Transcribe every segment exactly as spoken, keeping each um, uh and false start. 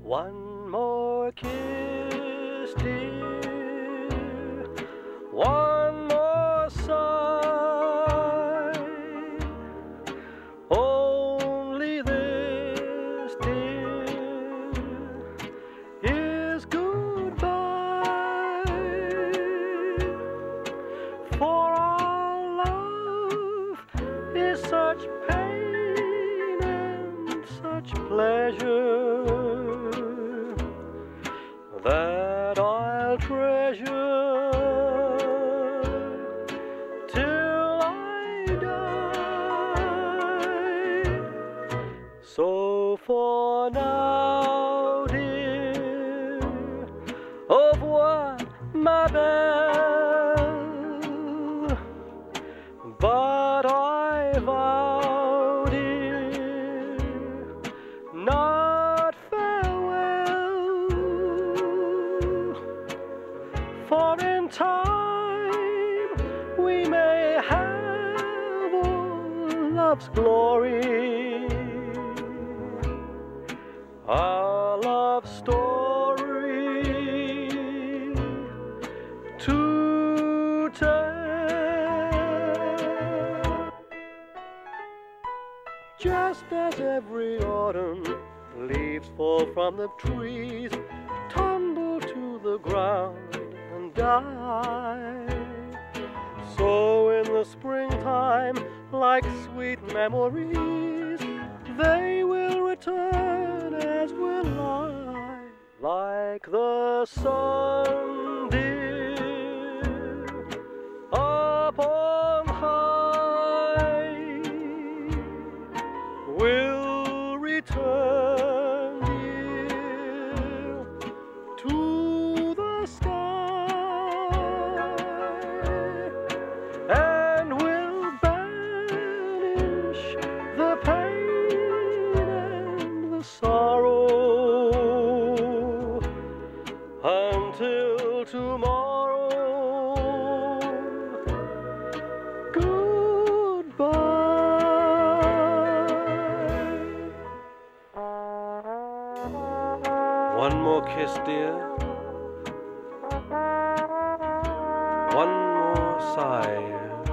One more kiss, dear, one more sigh. Only this, dear, is goodbye. For our love is such pain and such pleasure that I'll treasure till I die. So for now, dear, au revoir, ma belle. But I vow, dear, not farewell. For in time we may have all love's glory, our love story to tell. Just as every autumn leaves fall from the trees, tumble to the ground and die, so in the springtime, like sweet memories, they will return as will I, like the sun, dear, up on high, will return, dear, to the sky, and will banish the pain and the sorrow until tomorrow. Goodbye. One more kiss, dear, one more sigh.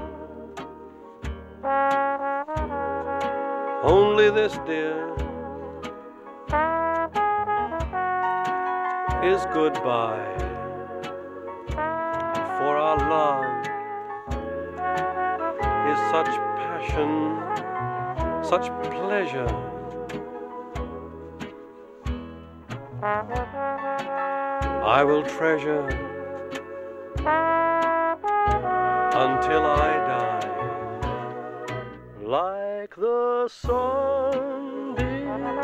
Only this, dear, is goodbye. For our love is such passion, such pleasure, I will treasure until I die, like the sun, dear,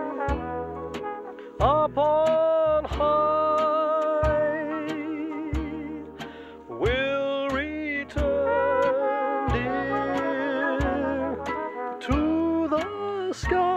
upon high, will return, dear, to the sky.